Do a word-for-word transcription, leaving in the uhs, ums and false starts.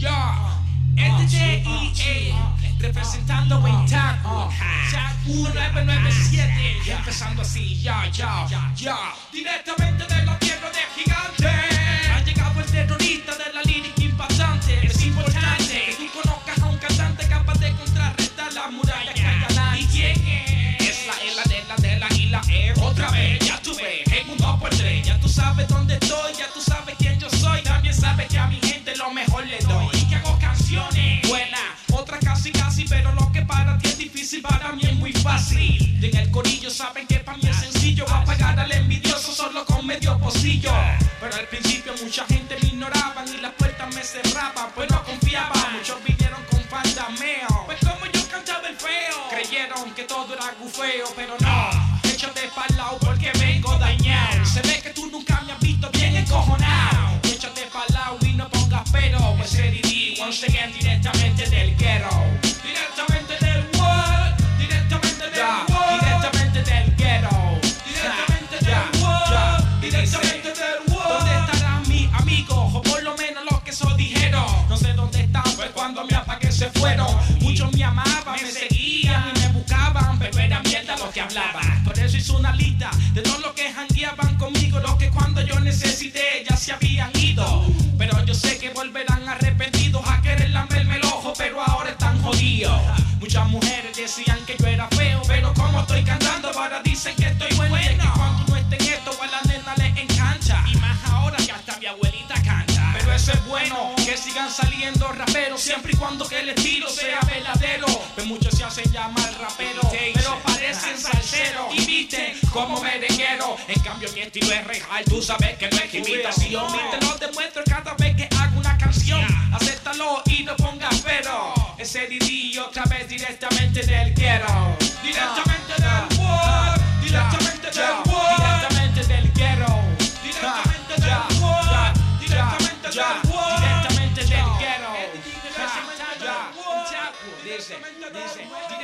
Ya, el D J E A representando Weintaku uno nueve nueve siete, empezando así, ya, ya, ya. Directamente de la tierra de gigantes ha llegado el terrorista de la lírica impactante. Es importante que tú conozcas a un cantante capaz de contrarrestar la muralla que hay adelante. ¿Y quién es? Es la E, la D, la D, la I, la E. Otra vez, ya tú ves, en un dos por tres. Ya tú sabes dónde estoy, ya tú sabes quién yo soy. También sabes que a mi gente lo mejor le doy. Y que hago canciones buenas, otras casi casi, pero lo que para ti es difícil, para mí es muy fácil. Y en el corillo saben que para mí es sencillo apagar al envidioso solo con medio pocillo. Pero al principio mucha gente me ignoraban y las puertas me cerraban, pues no confiaba. Muchos vinieron con fantameo, pues como yo cantaba el feo, creyeron que todo era gufeo, pero no. Échate pa'l lado porque vengo dañado. Se ve que tú nunca me has visto bien encojonado. Échate pa'l lado y no pongas pero. Pues D D, once again, directamente del ghetto. Directamente del what? Directamente del what? Directamente del ghetto. Directamente del what? Directamente del what? ¿Dónde estarán mis amigos? O por lo menos los que eso dijeron. No sé dónde están, pues cuando me apagué se fueron. Muchos me amaban, me seguían y me buscaban, pero era mierda lo que hablaban. Por eso hice una lista de todos los que jangueaban conmigo, los que cuando yo necesité ya se habían ido. Pero yo sé que volverán arrepentidos a querer lamerme el ojo, pero ahora están jodidos. Muchas mujeres decían que yo era feo, pero como estoy cantando ahora dicen que estoy bueno. Y es que cuando no esté en esto a la nena les encanta, y más ahora que hasta mi abuelita canta. Pero eso es bueno, que sigan saliendo raperos, siempre y cuando que el estilo sea verdadero. Pues muchos se hacen llamar raperos, pero parecen salseros y visten como merenguero. En cambio mi estilo es real, tú sabes que no es imitación. Y te lo demuestro cada vez que hago una canción. Acéptalo y no pongas pero. Ese D D otra vez directamente del ghetto. Directamente del what? Directamente del what? Directamente del ghetto. Directamente del what? Directamente del what? Directamente del ghetto. Dice, dice, dice.